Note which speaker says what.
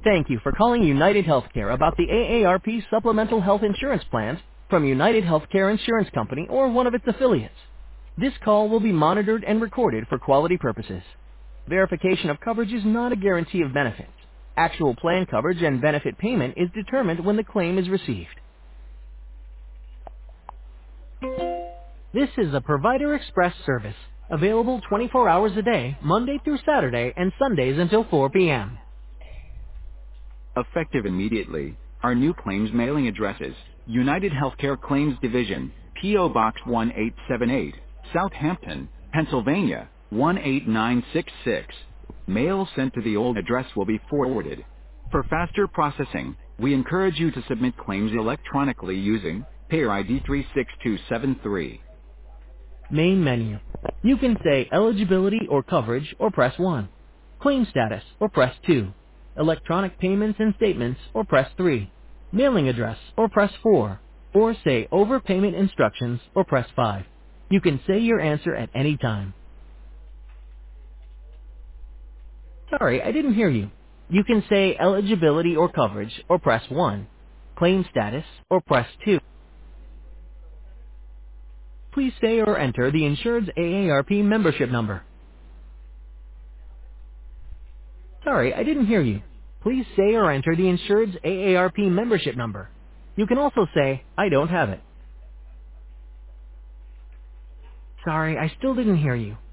Speaker 1: Thank you for calling United Healthcare about the AARP Supplemental Health Insurance Plans from United Healthcare Insurance Company or one of its affiliates. This call will be monitored and recorded for quality purposes. Verification of coverage is not a guarantee of benefits. Actual plan coverage and benefit payment is determined when the claim is received. This is a Provider Express service, available 24 hours a day, Monday through Saturday and Sundays until 4 p.m.
Speaker 2: Effective immediately, our new claims mailing addresses: United Healthcare Claims Division, P.O. Box 1878, Southampton, Pennsylvania 18966. Mail sent to the old address will be forwarded. For faster processing, we encourage you to submit claims electronically using Payer ID 36273.
Speaker 1: Main menu. You can say eligibility or coverage or press 1. Claim status or press 2. Electronic payments and statements or press 3. Mailing address or press 4. Or say overpayment instructions or press 5. You can say your answer at any time. Sorry, I didn't hear you. You can say eligibility or coverage or press 1. Claim status or press 2. Please say or enter the insured's AARP membership number. Sorry, I didn't hear you. Please say or enter the insured's AARP membership number. You can also say, I don't have it. Sorry, I still didn't hear you.